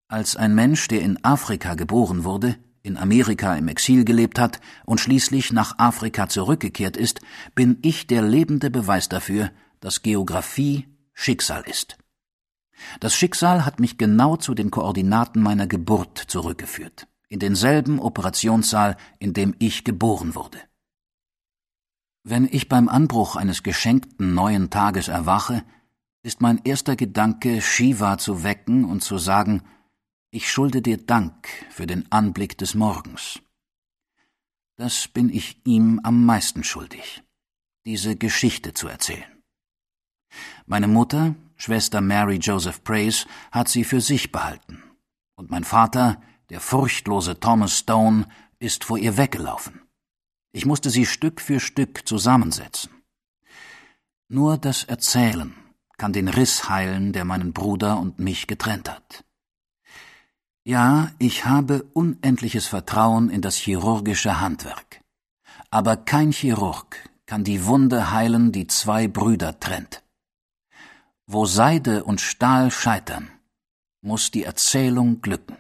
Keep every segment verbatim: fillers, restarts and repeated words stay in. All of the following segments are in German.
Als ein Mensch, der in Afrika geboren wurde, in Amerika im Exil gelebt hat und schließlich nach Afrika zurückgekehrt ist, bin ich der lebende Beweis dafür, dass Geographie Schicksal ist. Das Schicksal hat mich genau zu den Koordinaten meiner Geburt zurückgeführt, in denselben Operationssaal, in dem ich geboren wurde. Wenn ich beim Anbruch eines geschenkten neuen Tages erwache, ist mein erster Gedanke, Shiva zu wecken und zu sagen: Ich schulde dir Dank für den Anblick des Morgens. Das bin ich ihm am meisten schuldig, diese Geschichte zu erzählen. Meine Mutter, Schwester Mary Joseph Praise, hat sie für sich behalten, und mein Vater, der furchtlose Thomas Stone, ist vor ihr weggelaufen. Ich musste sie Stück für Stück zusammensetzen. Nur das Erzählen kann den Riss heilen, der meinen Bruder und mich getrennt hat. Ja, ich habe unendliches Vertrauen in das chirurgische Handwerk. Aber kein Chirurg kann die Wunde heilen, die zwei Brüder trennt. Wo Seide und Stahl scheitern, muss die Erzählung glücken.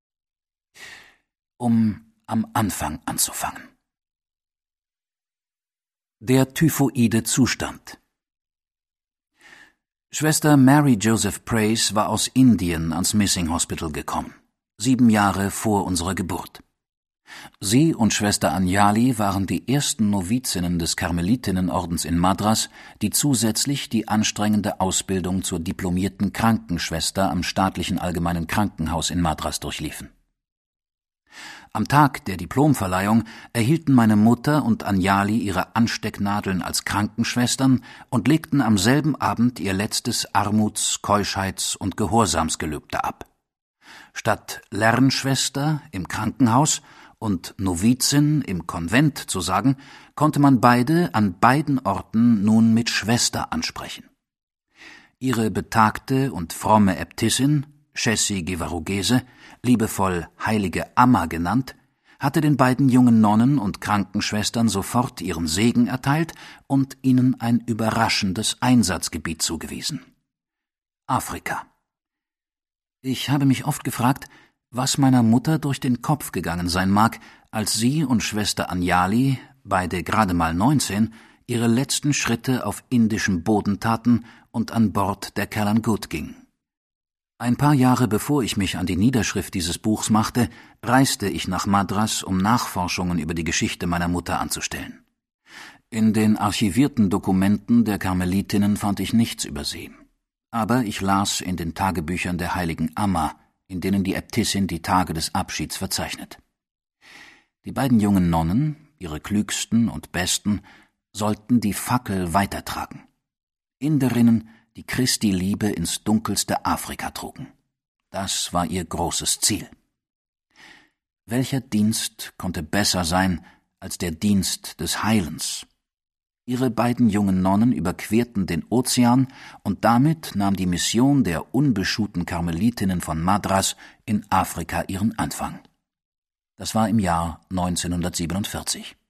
Um am Anfang anzufangen. Der typhoide Zustand. Schwester Mary Joseph Praise war aus Indien ans Missing Hospital gekommen, sieben Jahre vor unserer Geburt. Sie und Schwester Anjali waren die ersten Novizinnen des Karmelitinnenordens in Madras, die zusätzlich die anstrengende Ausbildung zur diplomierten Krankenschwester am staatlichen Allgemeinen Krankenhaus in Madras durchliefen. Am Tag der Diplomverleihung erhielten meine Mutter und Anjali ihre Anstecknadeln als Krankenschwestern und legten am selben Abend ihr letztes Armuts-, Keuschheits- und Gehorsamsgelübde ab. Statt Lernschwester im Krankenhaus und Novizin im Konvent zu sagen, konnte man beide an beiden Orten nun mit Schwester ansprechen. Ihre betagte und fromme Äbtissin, Chessie Gevarugese, liebevoll Heilige Amma genannt, hatte den beiden jungen Nonnen und Krankenschwestern sofort ihren Segen erteilt und ihnen ein überraschendes Einsatzgebiet zugewiesen: Afrika. Ich habe mich oft gefragt, was meiner Mutter durch den Kopf gegangen sein mag, als sie und Schwester Anjali, beide gerade mal neunzehn, ihre letzten Schritte auf indischem Boden taten und an Bord der Kalangut gingen. Ein paar Jahre bevor ich mich an die Niederschrift dieses Buchs machte, reiste ich nach Madras, um Nachforschungen über die Geschichte meiner Mutter anzustellen. In den archivierten Dokumenten der Karmelitinnen fand ich nichts über sie. Aber ich las in den Tagebüchern der heiligen Amma, in denen die Äbtissin die Tage des Abschieds verzeichnet. Die beiden jungen Nonnen, ihre klügsten und besten, sollten die Fackel weitertragen. Inderinnen, die Christi Liebe ins dunkelste Afrika trugen. Das war ihr großes Ziel. Welcher Dienst konnte besser sein als der Dienst des Heilens? Ihre beiden jungen Nonnen überquerten den Ozean, und damit nahm die Mission der unbeschuhten Karmelitinnen von Madras in Afrika ihren Anfang. Das war im Jahr neunzehnhundertsiebenundvierzig.